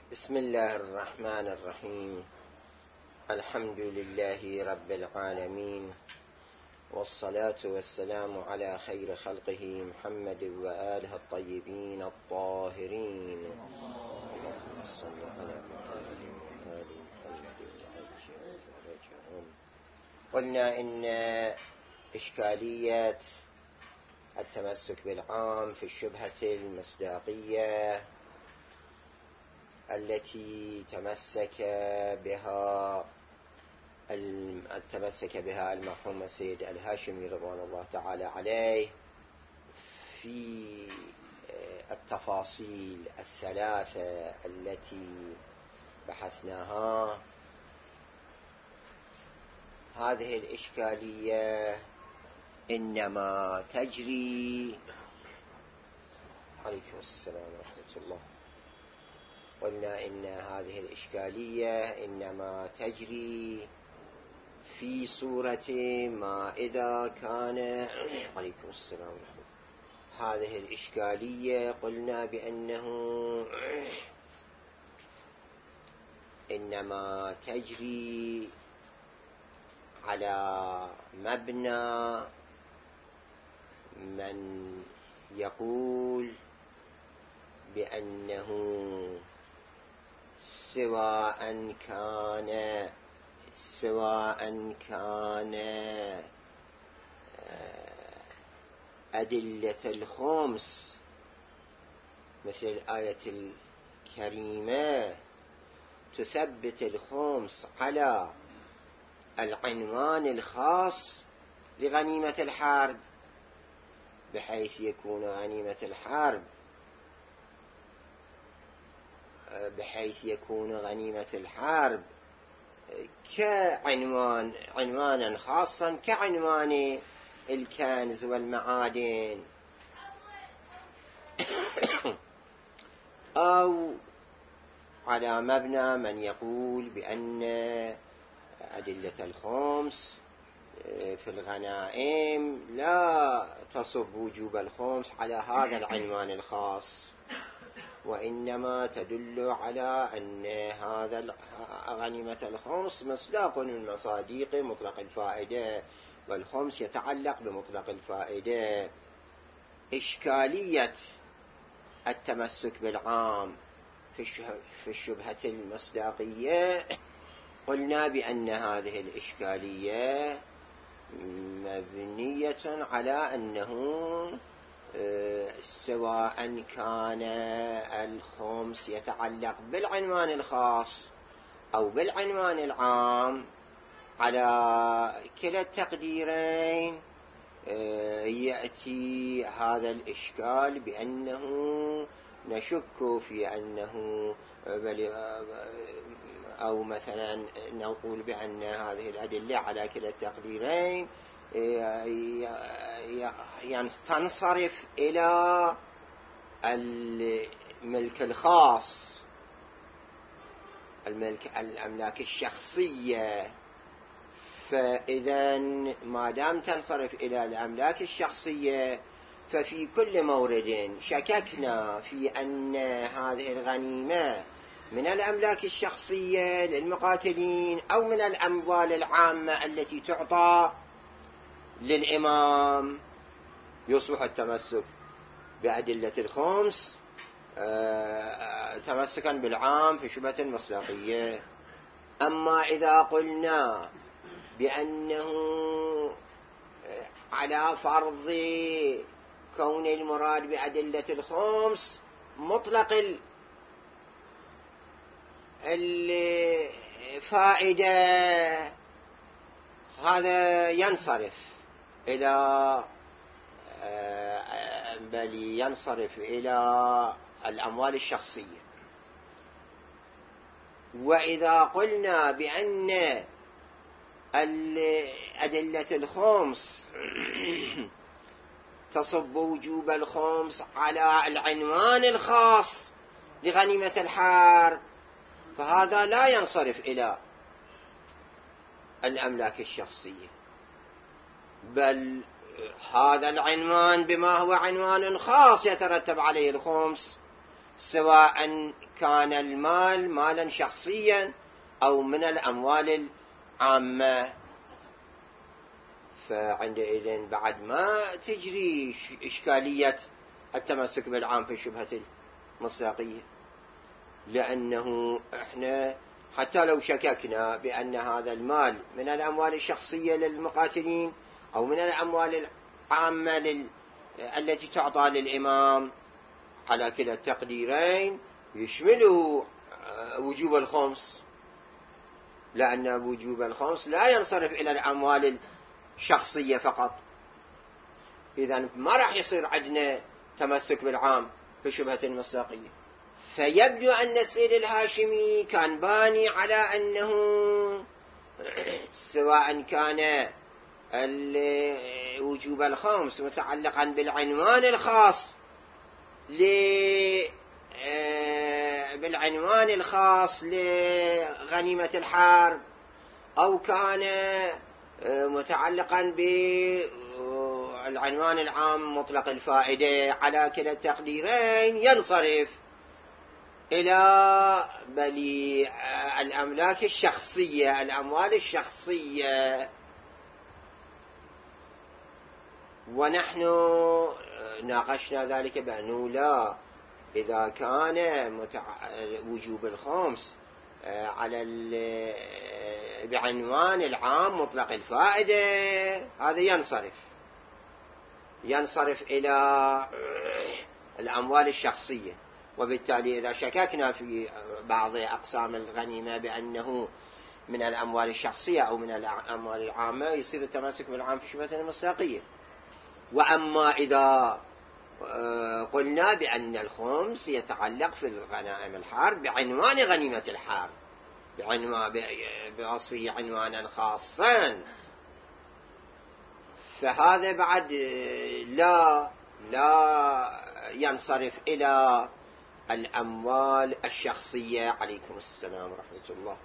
بسم الله الرحمن الرحيم. الحمد لله رب العالمين، والصلاة والسلام على خير خلقه محمد وآله الطيبين الطاهرين. اللهم صل على محمد وآل محمد وعجل. قلنا إن إشكالية التمسك بالعام في الشبهة المصداقية التي تمسك بها المرحوم السيد الهاشمي رضوان الله تعالى عليه في التفاصيل الثلاثة التي بحثناها. هذه الإشكالية إنما تجري عليكم السلام ورحمة الله. قلنا إن هذه الإشكالية إنما تجري في صورة ما إذا كان عليكم السلام ورحمة الله. هذه الإشكالية قلنا بأنه إنما تجري على مبنى من يقول بأنه سواء كان أدلة الخمس مثل الآية الكريمة تثبت الخمس على العنوان الخاص لغنيمة الحرب، بحيث يكون غنيمة الحرب عنوانا خاصا كعنوان الكنز والمعادن، أو على مبنى من يقول بأن أدلة الخمس في الغنائم لا تصب وجوب الخمس على هذا العنوان الخاص، وإنما تدل على أن هذا غنيمة الخمس مصداق من مصاديق مطلق الفائدة، والخمس يتعلق بمطلق الفائدة. إشكالية التمسك بالعام في الشبهة المصداقية قلنا بأن هذه الإشكالية مبنية على أنه سواء كان الخمس يتعلق بالعنوان الخاص أو بالعنوان العام، على كلا التقديرين يأتي هذا الإشكال بأنه نشك في أنه أو مثلا نقول بأن هذه الأدلة على كلا التقديرين تنصرف إلى الملك الخاص، الأملاك الشخصية. فإذا ما دام تنصرف إلى الأملاك الشخصية، ففي كل مورد شككنا في أن هذه الغنيمة من الأملاك الشخصية للمقاتلين أو من الأموال العامة التي تعطى للإمام، يصبح التمسك بأدلة الخمس تمسكا بالعام في شبهة المصداقية. أما إذا قلنا بأنه على فرض كون المراد بأدلة الخمس مطلق الفائدة، هذا ينصرف إلى الأموال الشخصية. وإذا قلنا بأن أدلة الخمس تصب وجوب الخمس على العنوان الخاص لغنيمة الحرب، فهذا لا ينصرف إلى الأملاك الشخصية، بل هذا العنوان بما هو عنوان خاص يترتب عليه الخمس سواء كان المال مالا شخصيا أو من الأموال العامة. فعندئذ بعد ما تجري إشكالية التمسك بالعام في شبهة المصداقية، لأنه إحنا حتى لو شككنا بأن هذا المال من الأموال الشخصية للمقاتلين أو من الأموال العامة التي تعطى للإمام، على كلا التقديرين يشمله وجوب الخمس، لأن وجوب الخمس لا ينصرف إلى الأموال الشخصية فقط. إذن ما راح يصير عندنا تمسك بالعام في شبهة المصداقية. فيبدو أن السيد الهاشمي كان باني على أنه سواء كان وجوب الخمس متعلقا بالعنوان الخاص لغنيمة الحرب، أو كان متعلقا بالعنوان العام مطلق الفائدة، على كلا التقديرين ينصرف إلى بلي الأملاك الشخصية، الأموال الشخصية. ونحن ناقشنا ذلك بأنه لا، إذا كان وجوب الخمس على بعنوان العام مطلق الفائدة، هذا ينصرف إلى الأموال الشخصية. وبالتالي إذا شككنا في بعض أقسام الغنيمة بأنه من الأموال الشخصية أو من الأموال العامة، يصير التمسك بالعام في شبهة المصداقية. وأما إذا قلنا بأن الخمس يتعلق في الغنائم الحرب بعنوان غنيمة الحرب، بوصفه عنوانا خاصا، فهذا بعد لا ينصرف إلى الأموال الشخصية. عليكم السلام ورحمة الله.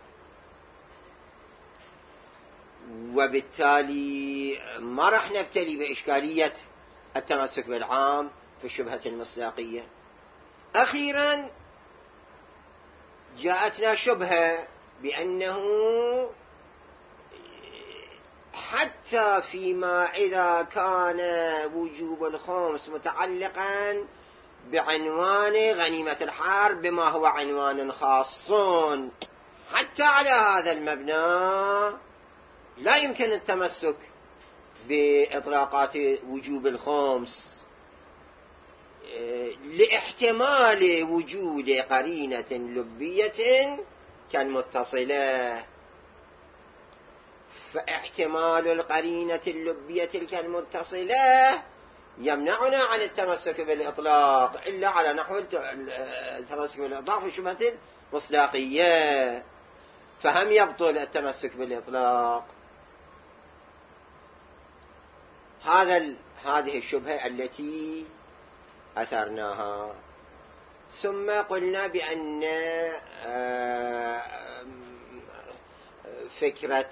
وبالتالي ما راح نبتلي بإشكالية التمسك بالعام في شبهة المصداقية. أخيرا جاءتنا شبهة بأنه حتى فيما إذا كان وجوب الخمس متعلقا بعنوان غنيمة الحرب بما هو عنوان خاص، حتى على هذا المبنى لا يمكن التمسك بإطلاقات وجوب الخمس، لاحتمال وجود قرينة لبية كالمتصلة. فاحتمال القرينة اللبية كالمتصلة يمنعنا عن التمسك بالإطلاق إلا على نحو التمسك بالإطلاق في شبهة المصداقية، فهم يبطل التمسك بالإطلاق. هذه الشبهة التي أثرناها. ثم قلنا بأن فكرة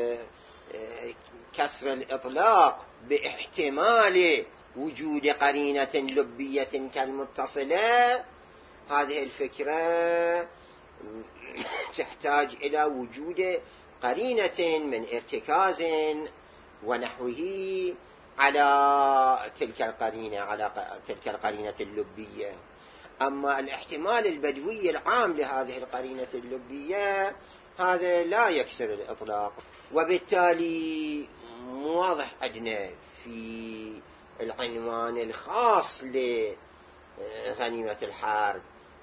كسر الإطلاق باحتمال وجود قرينة لبية كالمتصلة، هذه الفكرة تحتاج إلى وجود قرينة من ارتكاز ونحوه على تلك القرينة اللبية. أما الاحتمال البدوي العام لهذه القرينة اللبية هذا لا يكسر الإطلاق. وبالتالي واضح عندنا في العنوان الخاص لغنيمة الحرب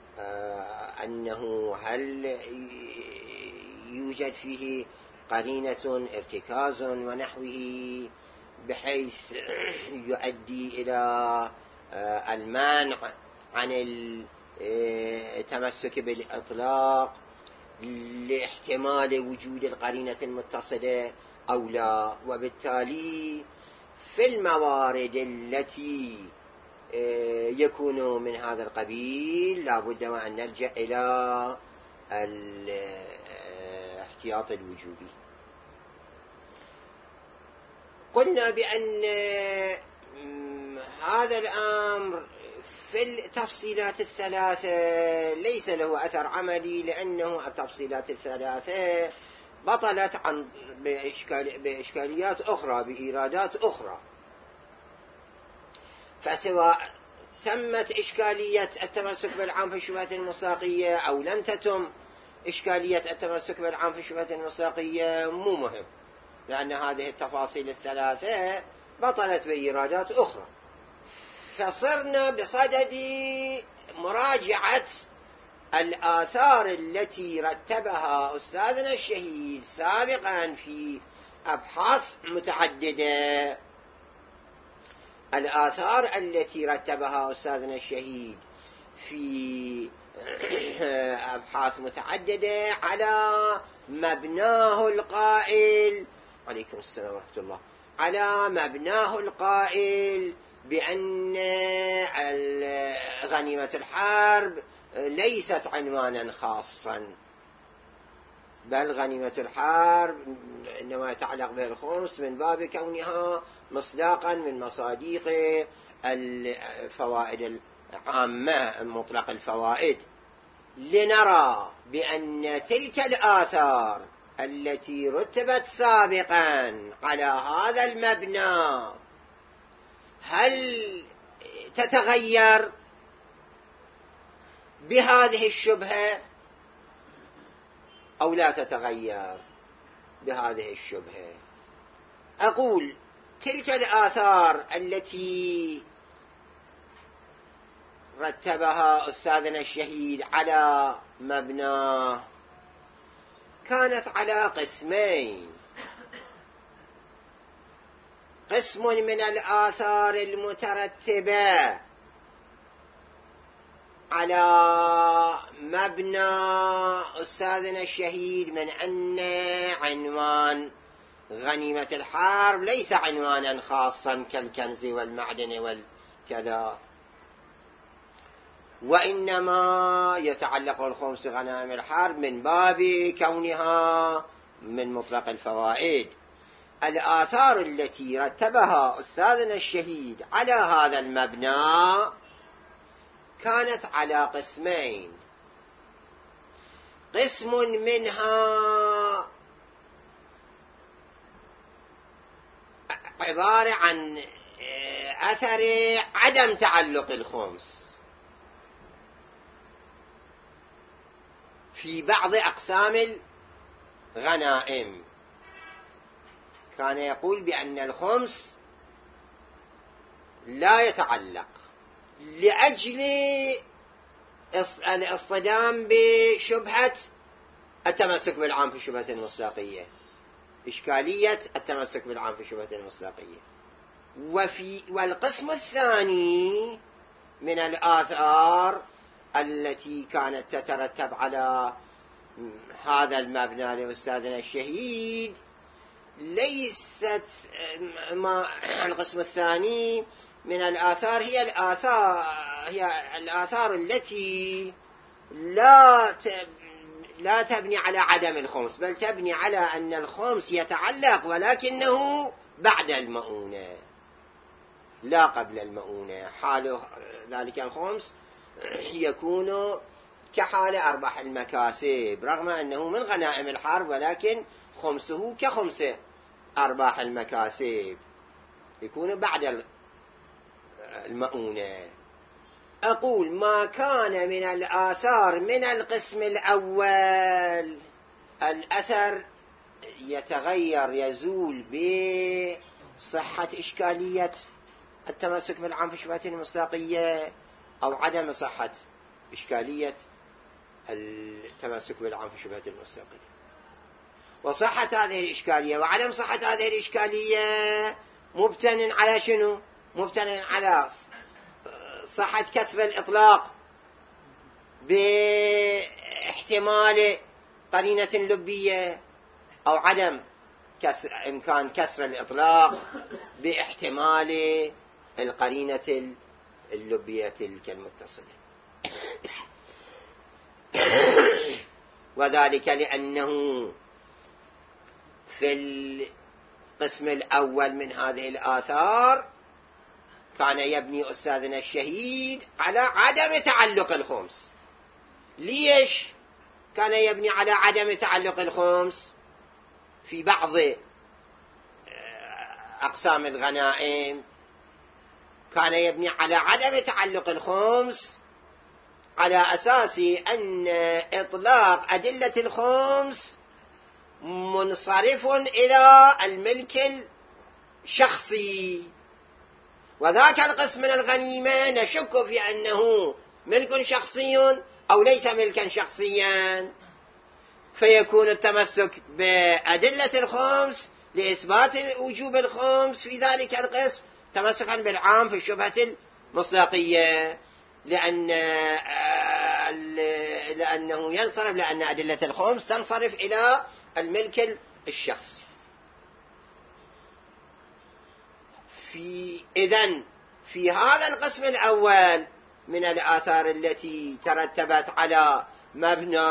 أنه هل يوجد فيه قرينة ارتكاز ونحوه بحيث يؤدي إلى المنع عن التمسك بالإطلاق لاحتمال وجود القرينة المتصلة أو لا. وبالتالي في الموارد التي يكون من هذا القبيل لا بد وأن نرجع إلى الاحتياط الوجوبي. قلنا بأن هذا الأمر في التفصيلات الثلاثة ليس له أثر عملي، لأنه التفصيلات الثلاثة بطلت عن بإشكاليات أخرى، بإيرادات أخرى. فسواء تمت إشكالية التمسك بالعام في الشبهة المصداقية أو لم تتم إشكالية التمسك بالعام في الشبهة المصداقية مو مهم، لأن هذه التفاصيل الثلاثة بطلت بإيرادات أخرى. فصرنا بصدد مراجعة الآثار التي رتبها أستاذنا الشهيد سابقا في أبحاث متعددة. الآثار التي رتبها أستاذنا الشهيد في أبحاث متعددة على مبناه القائل، عليكم السلام ورحمة الله، على مبناه القائل بأن غنيمة الحرب ليست عنوانا خاصا، بل غنيمة الحرب إنما يتعلق به الخمس من باب كونها مصداقا من مصاديق الفوائد العامة مطلق الفوائد. لنرى بأن تلك الآثار التي رتبت سابقا على هذا المبنى هل تتغير بهذه الشبهة أو لا تتغير بهذه الشبهة. أقول تلك الآثار التي رتبها أستاذنا الشهيد على مبناه كانت على قسمين: قسم من الآثار المترتبة على مبنى أستاذنا الشهيد من أن عنوان غنيمة الحرب ليس عنوانا خاصا كالكنز والمعدن والكذا، وإنما يتعلق الخمس غنائم الحرب من باب كونها من مطلق الفوائد. الآثار التي رتبها أستاذنا الشهيد على هذا المبنى كانت على قسمين: قسم منها عبارة عن أثر عدم تعلق الخمس في بعض أقسام الغنائم. كان يقول بأن الخمس لا يتعلق لأجل الاصطدام بشبهة التمسك بالعام في الشبهة المصداقية، إشكالية التمسك بالعام في الشبهة المصداقية. والقسم الثاني من الآثار التي كانت تترتب على هذا المبنى لأستاذنا الشهيد ليست القسم الثاني من الآثار هي الآثار التي لا تبني على عدم الخمس، بل تبني على أن الخمس يتعلق ولكنه بعد المؤونة لا قبل المؤونة. حال ذلك الخمس يكون كحال أرباح المكاسب، رغم أنه من غنائم الحرب ولكن خمسه كخمس أرباح المكاسب، يكون بعد المؤونة. أقول ما كان من الآثار من القسم الأول الأثر يتغير يزول بصحة إشكالية التمسك بالعام في الشبهة المصداقية أو عدم صحة إشكالية التمسك بالعام في الشبهة المصداقية. وصحة هذه الإشكالية وعدم صحة هذه الإشكالية مبتن على شنو؟ مبتن على صحة كسر الإطلاق باحتمال قرينة لبية، أو عدم إمكان كسر الإطلاق باحتمال القرينة اللبية تلك المتصلة. وذلك لأنه في القسم الأول من هذه الآثار كان يبني أستاذنا الشهيد على عدم تعلق الخمس. ليش كان يبني على عدم تعلق الخمس؟ في بعض أقسام الغنائم كان يبني على عدم تعلق الخمس على أساس أن إطلاق أدلة الخمس منصرف إلى الملك الشخصي، وذاك القسم من الغنيمة نشك في أنه ملك شخصي أو ليس ملكا شخصيا، فيكون التمسك بأدلة الخمس لإثبات وجوب الخمس في ذلك القسم تمسكا بالعام في الشبهة المصداقية، لأنه ينصرف، لأن أدلة الخمس تنصرف إلى الملك الشخصي. إذن في هذا القسم الأول من الآثار التي ترتبت على مبنى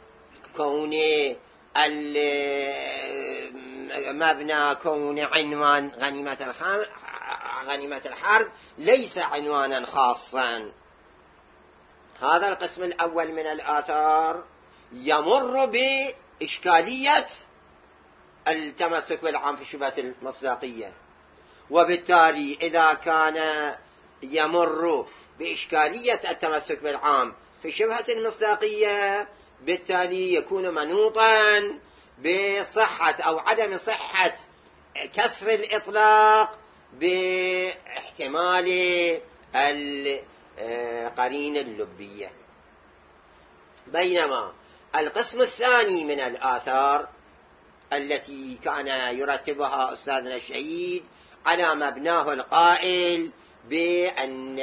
كون عنوان غنيمة الحرب ليس عنوانا خاصا. هذا القسم الأول من الآثار يمر بإشكالية التمسك بالعام في الشبهة المصداقية، وبالتالي إذا كان يمر بإشكالية التمسك بالعام في الشبهة المصداقية بالتالي يكون منوطا بصحة أو عدم صحة كسر الإطلاق باحتمال القرينة اللبية. بينما القسم الثاني من الآثار التي كان يرتبها أستاذنا الشهيد على مبناه القائل بأن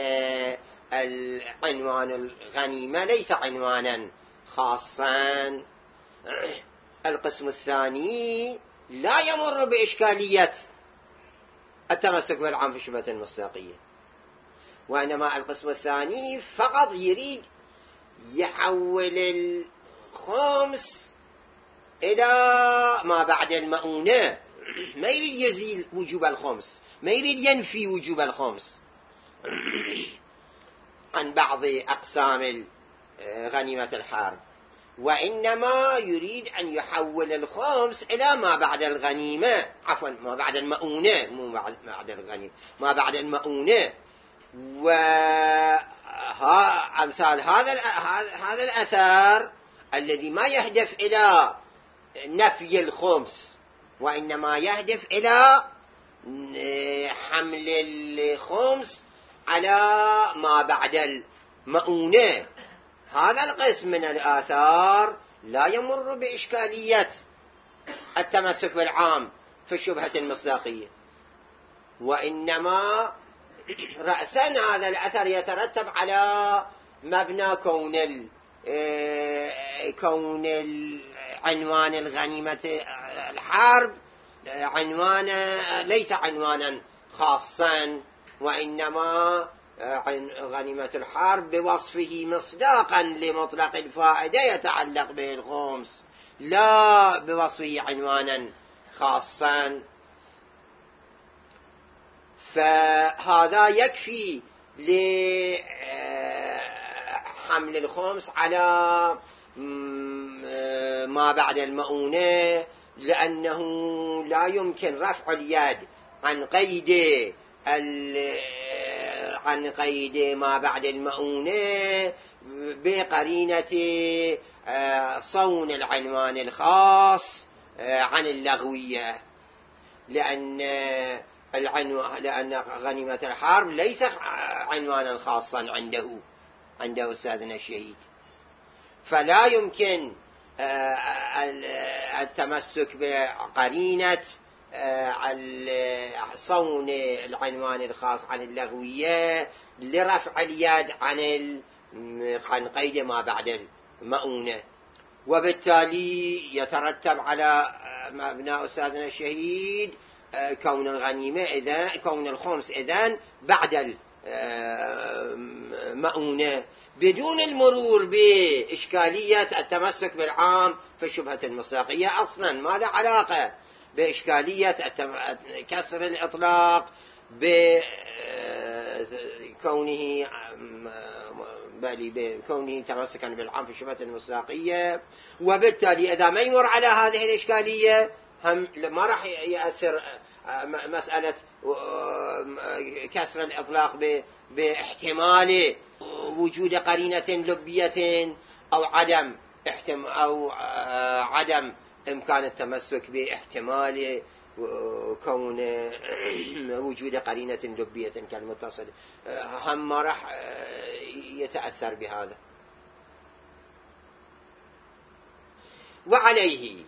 عنوان الغنيمة ليس عنوانا خاصا، القسم الثاني لا يمر بإشكالية التمسك بالعام في الشبهة المصداقية، وإنما القسم الثاني فقط يريد يحول الخمس إلى ما بعد المؤونة، ما يريد يزيل وجوب الخمس، ما يريد ينفي وجوب الخمس عن بعض أقسام غنيمة الحرب، وإنما يريد أن يحول الخمس إلى ما بعد الغنيمة، عفوا ما بعد المؤونة، مو بعد الغنيمة، ما بعد المؤونة. وأمثال هذا الأثر الذي ما يهدف إلى نفي الخمس، وإنما يهدف إلى حمل الخمس على ما بعد المؤونة، هذا القسم من الآثار لا يمر بإشكالية التمسك بالعام في الشبهة المصداقية، وإنما رأسا هذا الأثر يترتب على مبنى كون عنوان الغنيمة الحرب ليس عنوانا خاصا، وإنما غنيمة الحرب بوصفه مصداقا لمطلق الفائدة يتعلق به الخمس، لا بوصفه عنوانا خاصا. فهذا يكفي لحمل الخمس على ما بعد المؤونة، لأنه لا يمكن رفع اليد عن قيد ما بعد المؤونة بقرينة صون العنوان الخاص عن اللغوية، لأن غنيمة الحرب ليس عنوانا خاصا عنده أستاذنا الشهيد، فلا يمكن التمسك بقرينة صون العنوان الخاص عن اللغوية لرفع اليد عن قيد ما بعد المؤونة، وبالتالي يترتب على مبنى أستاذنا الشهيد كون الخمس إذن بعد المؤونة بدون المرور بإشكالية التمسك بالعام في الشبهة المصداقية. أصلا ما له علاقة بإشكالية كسر الإطلاق كونه بكونه تمسكا بالعام في الشبهة المصداقية. وبالتالي إذا ما يمر على هذه الإشكالية هم ما راح يأثر مسألة كسر الإطلاق باحتمال وجود قرينة لبية أو عدم إمكان التمسك باحتمال كون وجود قرينة لبية كالمتصل، هم ما راح يتأثر بهذا. وعليه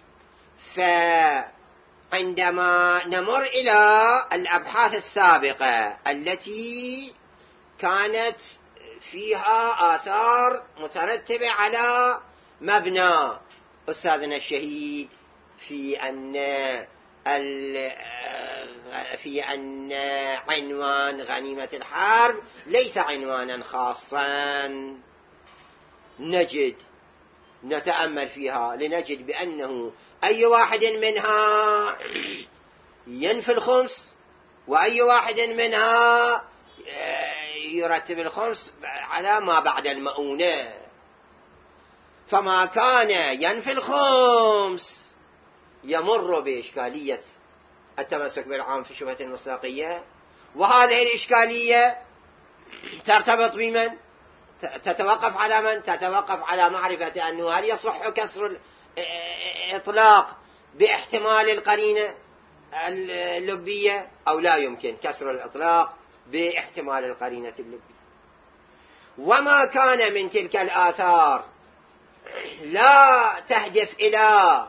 فعندما نمر إلى الأبحاث السابقة التي كانت فيها آثار مترتبة على مبنى أستاذنا الشهيد في أن عنوان غنيمة الحرب ليس عنوانا خاصا، نتأمل فيها لنجد بأنه أي واحد منها ينفي الخمس، وأي واحد منها يرتب الخمس على ما بعد المؤونة. فما كان ينفي الخمس يمر بإشكالية التمسك بالعام في شبهة المصداقية، وهذه الإشكالية ترتبط بمن؟ تتوقف على من؟ تتوقف على معرفة أنه هل يصح كسر الإطلاق باحتمال القرينة اللبية أو لا يمكن كسر الإطلاق باحتمال القرينة اللبية. وما كان من تلك الآثار لا تهدف إلى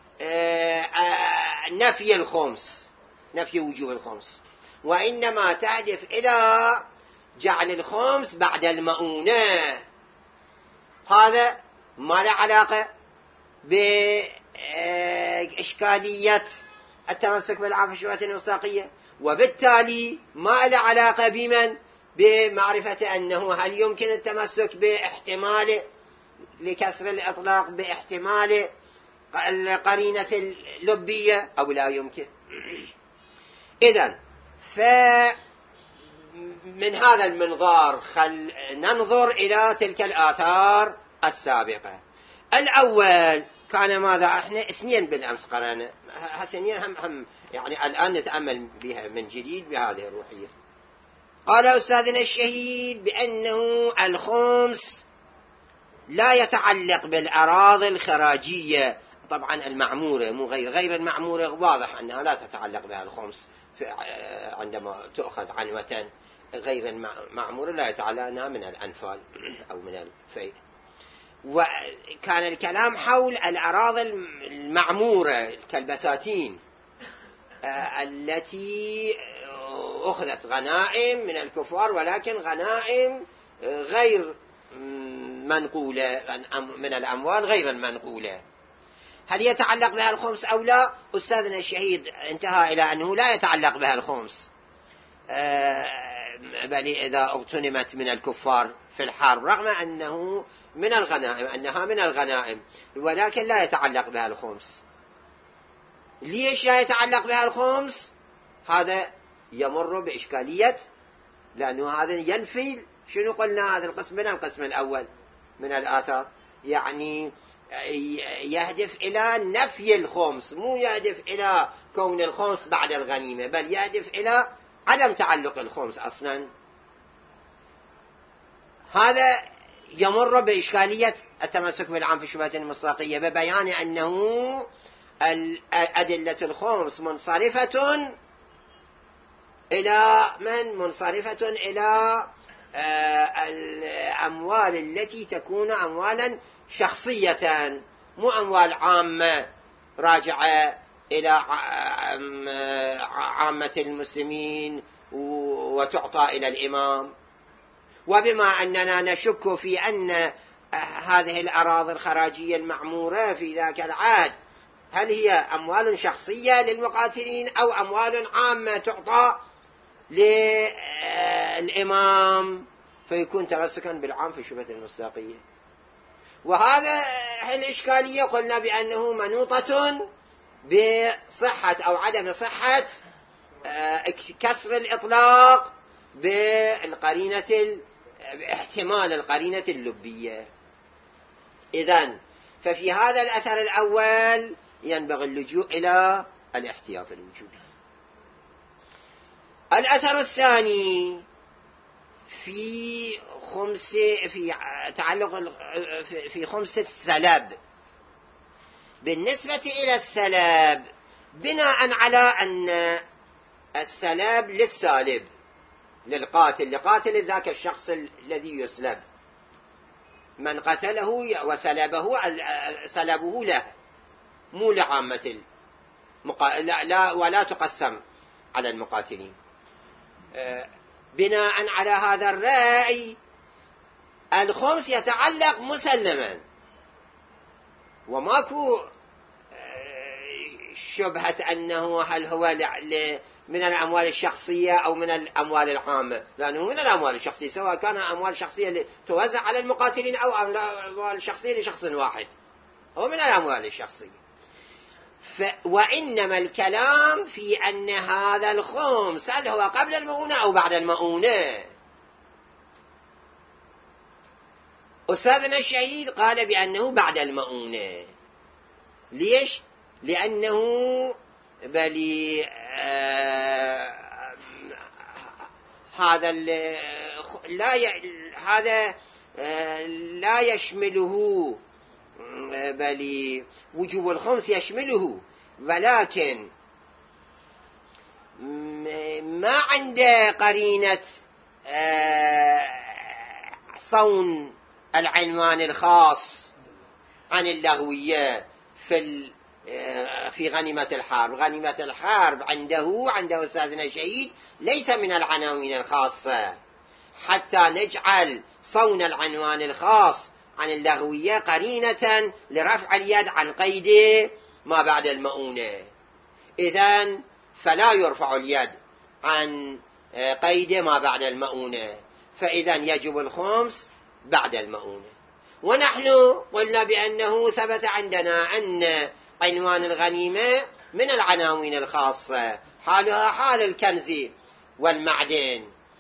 نفي الخمس، نفي وجوب الخمس، وإنما تهدف إلى جعل الخمس بعد المؤونة، هذا ما له علاقة بإشكالية التمسك بالعام في الشبهة المصداقية، وبالتالي ما له علاقة بمن؟ بمعرفة أنه هل يمكن التمسك باحتمال لكسر الإطلاق باحتمال القرينة اللبية أو لا يمكن. إذن فمن هذا المنظار ننظر إلى تلك الآثار السابقة. الأول كان ماذا؟ احنا اثنين بالأمس قرأنا، هاثنين هم يعني الآن نتأمل بها من جديد بهذه الروحية. قال أستاذنا الشهيد بأنه الخمس لا يتعلق بالأراضي الخراجية، طبعا المعمورة مو غير المعمورة واضح أنها لا تتعلق بها الخمس عندما تأخذ عنوة. غير المعمورة لا يتعلق أنها من الأنفال أو من الفيء. وكان الكلام حول الأراضي المعمورة كالبساتين التي أخذت غنائم من الكفار، ولكن غنائم غير منقولة من الأموال غير المنقولة. هل يتعلق بها الخمس أو لا؟ أستاذنا الشهيد انتهى إلى أنه لا يتعلق بها الخمس، بل إذا اغتنمت من الكفار في الحرب رغم أنها من الغنائم، ولكن لا يتعلق بها الخمس. ليش لا يتعلق بها الخمس؟ هذا يمر بإشكالية، لأنه هذا ينفي شنو قلنا؟ هذا القسم من القسم الأول من الآثار، يعني يهدف إلى نفي الخمس، مو يهدف إلى كون الخمس بعد الغنيمة، بل يهدف إلى عدم تعلق الخمس أصلا. هذا يمر بإشكالية التمسك بالعام في الشبهة المصداقية ببيان أنه أدلة الخمس منصرفة إلى من؟ منصرفة إلى الأموال التي تكون أموالا شخصية، مو أموال عامة راجعة إلى عامة المسلمين وتعطى إلى الإمام. وبما أننا نشك في أن هذه الأراضي الخراجية المعمورة في ذاك العهد هل هي أموال شخصية للمقاتلين أو أموال عامة تعطى للإمام، فيكون تمسكا بالعام في الشبهة المصداقية. وهذا الإشكالية قلنا بأنه منوطة بصحة أو عدم صحة كسر الإطلاق باحتمال القرينة اللبية. إذن ففي هذا الأثر الأول ينبغي اللجوء إلى الاحتياط الوجوبي. الأثر الثاني في خمس السلب. بالنسبة إلى السلب، بناء على أن السلب للسالب، للقاتل، لقاتل ذاك الشخص الذي يسلب، من قتله وسلبه سلبه له، مو لعامة لا ولا تقسم على المقاتلين. بناء على هذا الرأي الخمس يتعلق مسلما، وماكو شبهة أنه هل هو من الأموال الشخصية أو من الأموال العامة، لأنه من الأموال الشخصية، سواء كان أموال شخصية توزع على المقاتلين أو أموال شخصية لشخص واحد، أو من الأموال الشخصية. وإنما الكلام في أن هذا الخمس هل هو قبل المؤونة أو بعد المؤونة. أستاذنا الشهيد قال بأنه بعد المؤونة. ليش؟ لأنه هذا لا يشمله، بل وجوب الخمس يشمله، ولكن ما عنده قرينة صون العنوان الخاص عن اللغوية في غنيمة الحرب. غنيمة الحرب عنده أستاذنا شهيد ليس من العناوين الخاصة، حتى نجعل صون العنوان الخاص عن اللغوية قرينة لرفع اليد عن قيد ما بعد المؤونة. إذن فلا يرفع اليد عن قيد ما بعد المؤونة، فإذن يجب الخمس بعد المؤونة. ونحن قلنا بأنه ثبت عندنا أن عنوان الغنيمة من العناوين الخاصة، حالها حال الكنز والمعدن،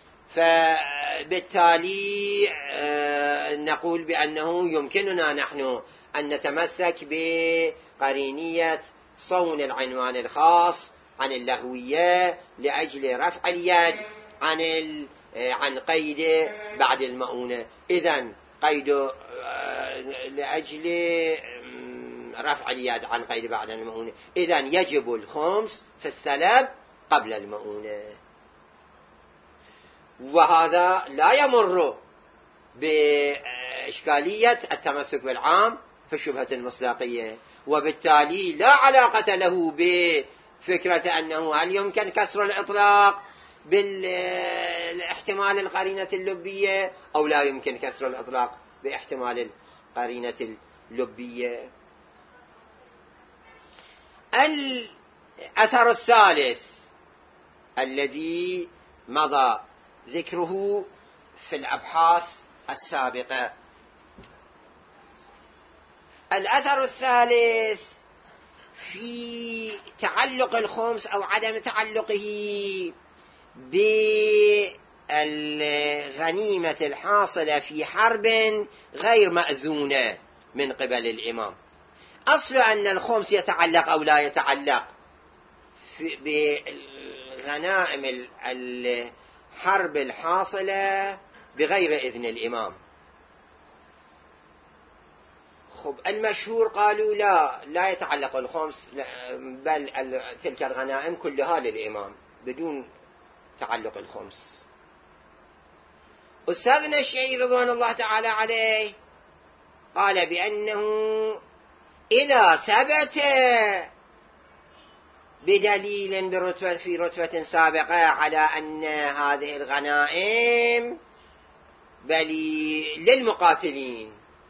فبالتالي نقول بأنه يمكننا نحن أن نتمسك بقرينية صون العنوان الخاص عن اللغوية لأجل رفع اليد عن قيد بعد المؤونة. إذن قيد لأجل رفع اليد عن قيد بعد المؤونة، إذن يجب الخمس في السلب قبل المؤونة. وهذا لا يمر بإشكالية التمسك بالعام في الشبهة المصداقية، وبالتالي لا علاقة له بفكرة أنه هل يمكن كسر الإطلاق بالاحتمال القرينة اللبية أو لا يمكن كسر الإطلاق باحتمال القرينة اللبية. الأثر الثالث الذي مضى ذكره في الأبحاث السابقة، الأثر الثالث في تعلق الخمس أو عدم تعلقه بالغنيمة الحاصلة في حرب غير مأذونة من قبل الإمام. أصل أن الخمس يتعلق أو لا يتعلق بغنائم الحرب الحاصلة بغير إذن الإمام. المشهور قالوا لا يتعلق الخمس، بل تلك الغنائم كلها للإمام بدون تعلق الخمس. أستاذنا الشهيد رضوان الله تعالى عليه قال بأنه إذا ثبت بدليل في رتبة سابقة على أن هذه الغنائم بل للمقاتلين،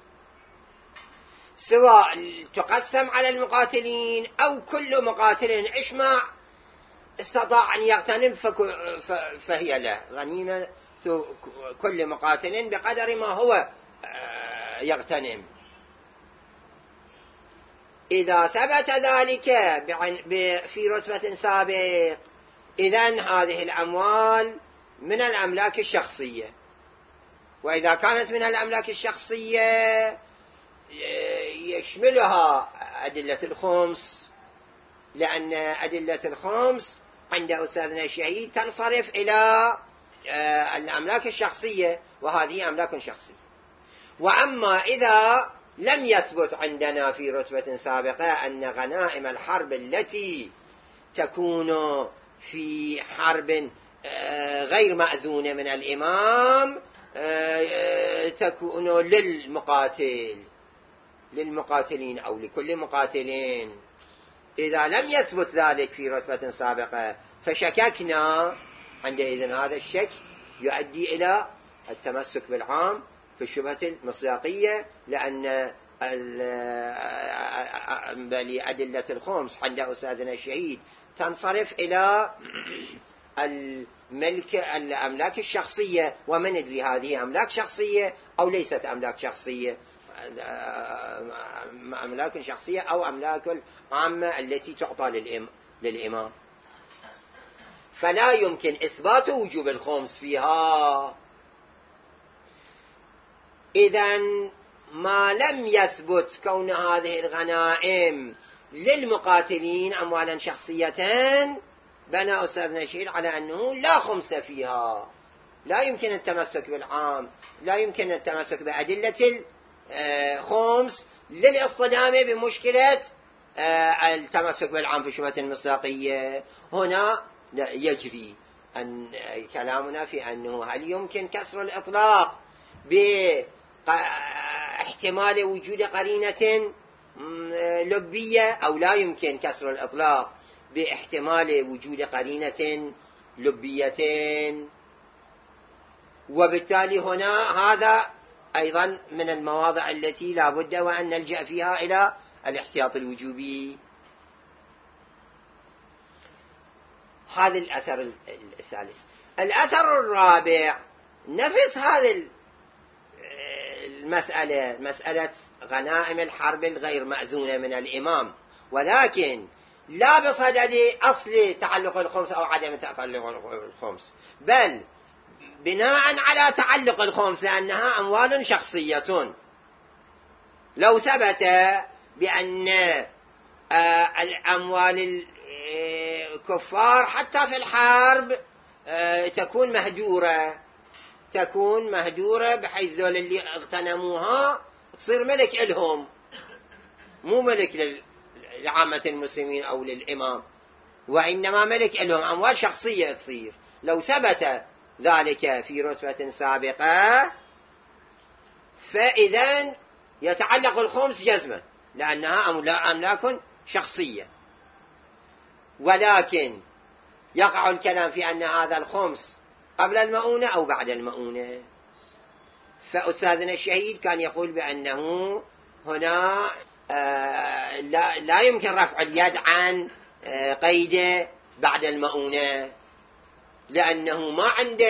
سواء تقسم على المقاتلين أو كل مقاتل إجماع استطاع أن يغتنم فهي له غنيمة كل مقاتل بقدر ما هو يغتنم. إذا ثبت ذلك في رتبة سابق، إذن هذه الأموال من الأملاك الشخصية. وإذا كانت من الأملاك الشخصية يشملها أدلة الخمس، لأن أدلة الخمس عند أستاذنا الشهيد تنصرف إلى الأملاك الشخصية، وهذه أملاك شخصية. وأما إذا لم يثبت عندنا في رتبة سابقة أن غنائم الحرب التي تكون في حرب غير مأذونة من الإمام تكون للمقاتلين أو لكل مقاتلين، إذا لم يثبت ذلك في رتبة سابقة فشككنا، عندئذ هذا الشك يؤدي إلى التمسك بالعام في الشبهة المصداقية، لأن أدلة الخمس عند أستاذنا الشهيد تنصرف إلى الأملاك الشخصية، ومن ندري هذه أملاك شخصية أو ليست أملاك شخصية، أملاك شخصية أو أملاك عامة التي تعطى للإمام. فلا يمكن إثبات وجوب الخمس فيها. إذن ما لم يثبت كون هذه الغنائم للمقاتلين أموالا شخصية بنى أستاذنا الشهيد على أنه لا خمس فيها. لا يمكن التمسك بالعام، لا يمكن التمسك بأدلة الخمس للاصطدام بمشكلة التمسك بالعام في شبهة المصداقية. هنا يجري أن كلامنا في أنه هل يمكن كسر الإطلاق باحتمال وجود قرينة لبية، أو لا يمكن كسر الإطلاق باحتمال وجود قرينة لبية. وبالتالي هنا هذا أيضا من المواضع التي لا بد وأن نلجأ فيها إلى الاحتياط الوجوبي. هذا الأثر الثالث. الأثر الرابع نفس هذه المسألة، مسألة غنائم الحرب الغير مأذونة من الإمام، ولكن لا بصدد أصل تعلق الخمس أو عدم تعلق الخمس، بل بناء على تعلق الخمس، لأنها أموال شخصية. لو ثبت بأن الأموال الكفار حتى في الحرب تكون مهجورة بحيث ذول اللي اغتنموها تصير ملك إلهم، مو ملك لعامة المسلمين أو للإمام، وإنما ملك إلهم، أموال شخصية تصير. لو ثبت ذلك في رتبة سابقة فإذن يتعلق الخمس جزما، لأنها أملاك شخصية. ولكن يقع الكلام في أن هذا الخمس قبل المؤونة أو بعد المؤونة. فأستاذنا الشهيد كان يقول بأنه هنا لا يمكن رفع اليد عن قيده بعد المؤونة، لأنه ما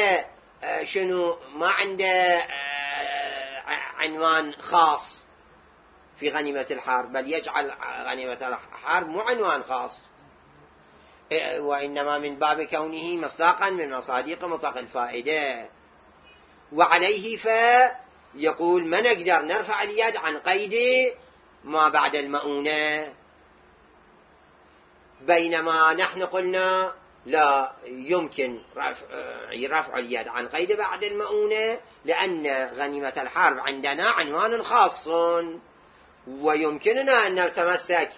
عنده عنوان خاص في غنيمة الحرب، بل يجعل غنيمة الحرب مو عنوان خاص، وإنما من باب كونه مصداقا من مصادق مطلق الفائدة. وعليه فيقول ما نقدر نرفع اليد عن قيد ما بعد المؤونة، بينما نحن قلنا لا يمكن رفع اليد عن قيد بعد المؤونة، لأن غنيمة الحرب عندنا عنوان خاص، ويمكننا أن نتمسك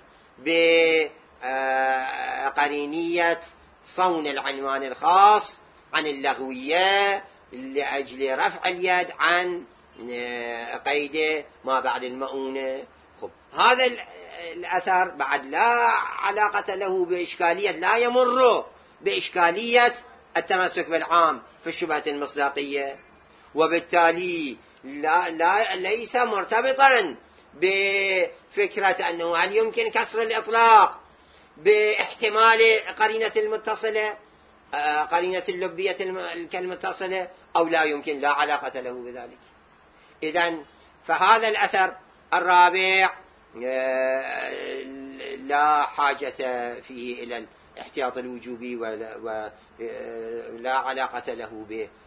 بقرينية صون العنوان الخاص عن اللغوية لأجل رفع اليد عن قيد ما بعد المؤونة. هذا الأثر بعد لا علاقة له بإشكالية، لا يمر بإشكالية التمسك بالعام في الشبهة المصداقية، وبالتالي ليس مرتبطا بفكرة أنه هل يمكن كسر الإطلاق باحتمال قرينة المتصلة، قرينة اللبية المتصلة، أو لا يمكن، لا علاقة له بذلك. إذن فهذا الأثر الرابع لا حاجة فيه إلى احتياط الوجوبي ولا علاقة له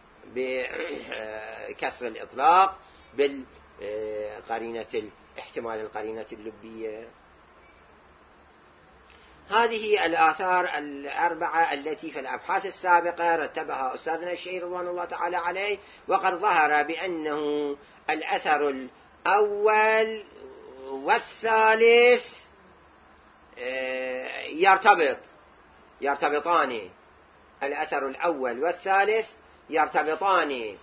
بكسر الإطلاق بالقرينة احتمال القرينة اللبية. هذه الآثار الأربعة التي في الأبحاث السابقة رتبها أستاذنا الشيخ رضوان الله تعالى عليه، وقد ظهر بأنه الأثر الأول والثالث يرتبطان. الأثر الأول والثالث يرتبطان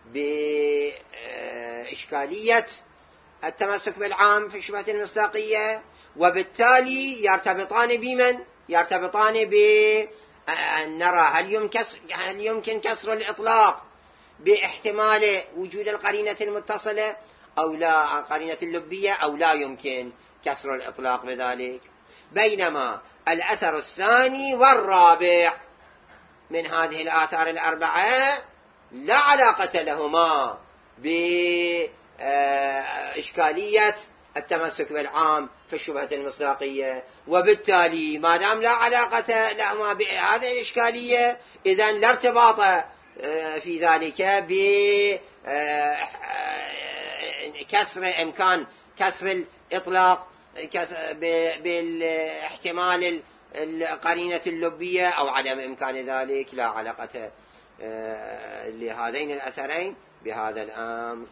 بإشكالية التمسك بالعام في الشبهة المصداقية، وبالتالي يرتبطان بمن؟ يرتبطان بأن نرى هل يمكن كسر الإطلاق باحتمال وجود القرينة المتصلة أو لا، قرينة اللبية، أو لا يمكن كسر الإطلاق بذلك. بينما الأثر الثاني والرابع من هذه الآثار الأربعة لا علاقة لهما بإشكالية التمسك بالعام في الشبهة المصداقية، وبالتالي ما دام لا علاقة لهما بهذه الإشكالية، إذن لا ارتباط في ذلك بكسر إمكان كسر الإطلاق بالاحتمال القرينة اللبية أو عدم إمكان ذلك. لا علاقة لهذين الأثرين بهذا الأمر.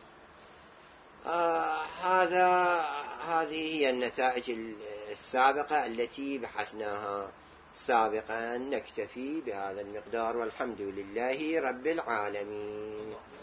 هذه هي النتائج السابقة التي بحثناها سابقا. نكتفي بهذا المقدار، والحمد لله رب العالمين.